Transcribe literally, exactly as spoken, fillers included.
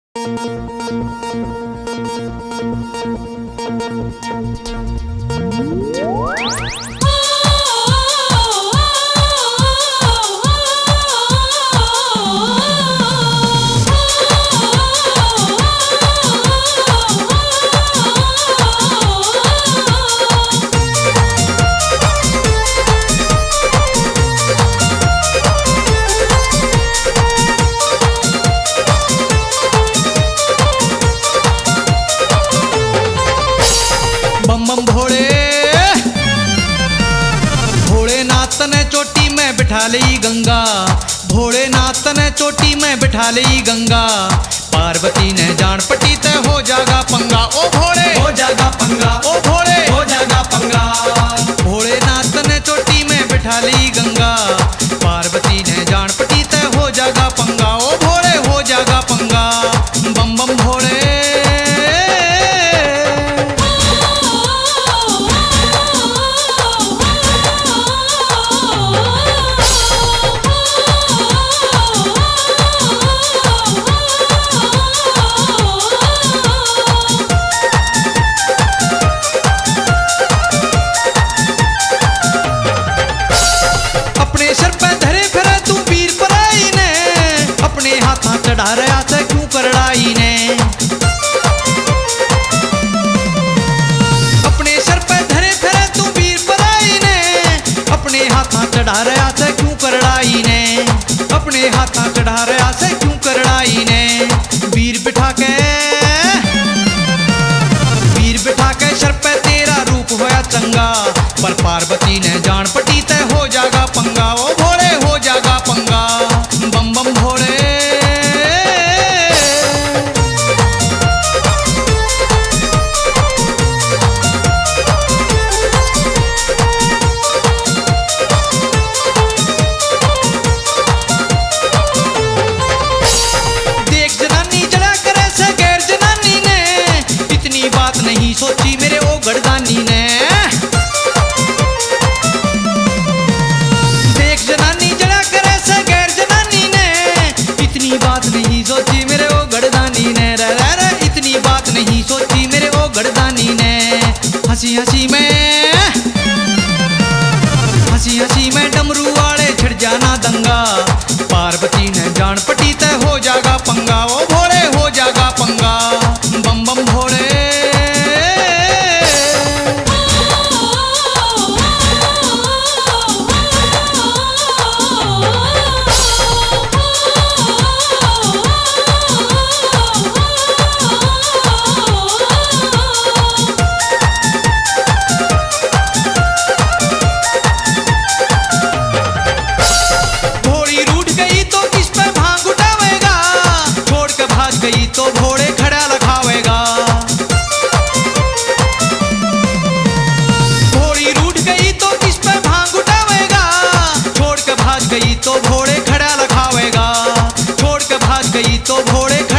बम बम भोले भोलेनाथ ने चोटी में बिठा ली गंगा। भोलेनाथ ने चोटी में बिठा ली गंगा। पार्वती ने जान पटी ते हो जागा पंगा। ओ भोले हो जागा पंगा, ओ भोले हो जागा पंगा। भोलेनाथ ने चोटी में बिठा ली गंगा। पार्वती ने जान पटी ते हो जागा पंगा। ओ भोले हो जागा पंगा। बम बम भोले अपने सर पे धरे फिरे तू वीर पराई ने। अपने हाथा चढ़ा रहा से क्यों करड़ाई ने। अपने सर पे धरे फिरे तू वीर पराई ने। अपने हाथा चढ़ा रहा से क्यों करड़ाई ने। अपने हाथा चढ़ा रहा से क्यों करड़ाई ने। वीर बिठा के वीर बिठा के सर पे तेरा रूप होया चंगा। पर पार्वती ने जान पटी ते हो जागा पंगा। ओ भोले हो जागा पंगा। बम बम भोले देख जनानी जड़ा करे से गैर जनानी ने। इतनी बात नहीं सोची मेरे ओ गड़दानी ने। देख जनानी जड़ा करे से गैर जनानी ने। इतनी बात नहीं सोची मेरे ओ गड़दानी ने। रे रे रे इतनी बात नहीं सोची मेरे ओ गड़दानी ने। हंसी हंसी में हंसी हंसी में डमरू वाले छिड़ जाना दंगा। पार्वती ने जान पटी ते हो जागा पंगा। ओ भोले हो जागा पंगा। बम बम भोले भोली रूठ गई तो किस पे भांग उठावेगा। छोड़ के भाग गई तो घोड़े खड़ा लखावेगा। भोली रूठ गई तो किस पे भांग उठावेगा। छोड़ के भाग गई तो घोड़े खड़ा लखावेगा। छोड़ के भाग गई तो घोड़े खड़ा